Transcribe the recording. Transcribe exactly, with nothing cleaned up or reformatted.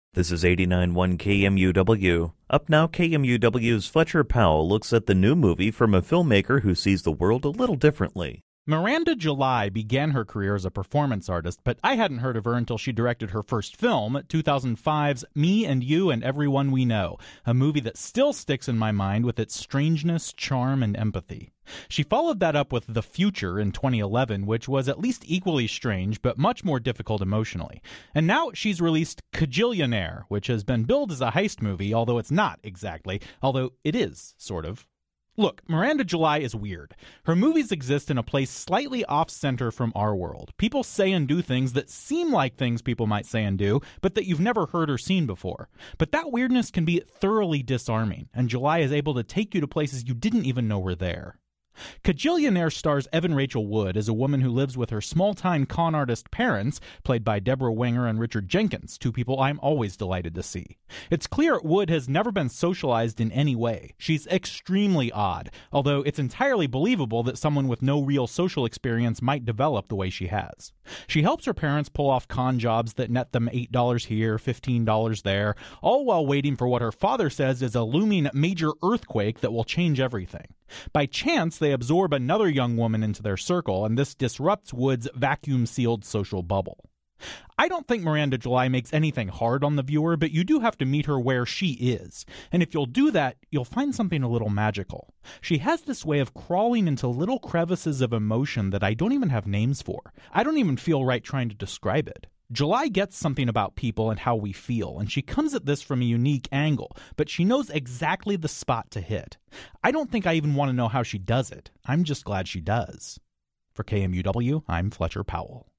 This is eighty-nine point one K M U W. Up now, K M U W's Fletcher Powell looks at the new movie from a filmmaker who sees the world a little differently. Miranda July began her career as a performance artist, but I hadn't heard of her until she directed her first film, two thousand five's Me and You and Everyone We Know, a movie that still sticks in my mind with its strangeness, charm, and empathy. She followed that up with The Future in twenty eleven, which was at least equally strange, but much more difficult emotionally. And now she's released Kajillionaire, which has been billed as a heist movie, although it's not exactly, although it is, sort of. Look, Miranda July is weird. Her movies exist in a place slightly off-center from our world. People say and do things that seem like things people might say and do, but that you've never heard or seen before. But that weirdness can be thoroughly disarming, and July is able to take you to places you didn't even know were there. Kajillionaire stars Evan Rachel Wood as a woman who lives with her small-time con artist parents, played by Deborah Winger and Richard Jenkins, two people I'm always delighted to see. It's clear Wood has never been socialized in any way. She's extremely odd, although it's entirely believable that someone with no real social experience might develop the way she has. She helps her parents pull off con jobs that net them eight dollars here, fifteen dollars there, all while waiting for what her father says is a looming major earthquake that will change everything. By chance, they absorb another young woman into their circle, and this disrupts Wood's vacuum-sealed social bubble. I don't think Miranda July makes anything hard on the viewer, but you do have to meet her where she is. And if you'll do that, you'll find something a little magical. She has this way of crawling into little crevices of emotion that I don't even have names for. I don't even feel right trying to describe it. July gets something about people and how we feel, and she comes at this from a unique angle, but she knows exactly the spot to hit. I don't think I even want to know how she does it. I'm just glad she does. For K M U W, I'm Fletcher Powell.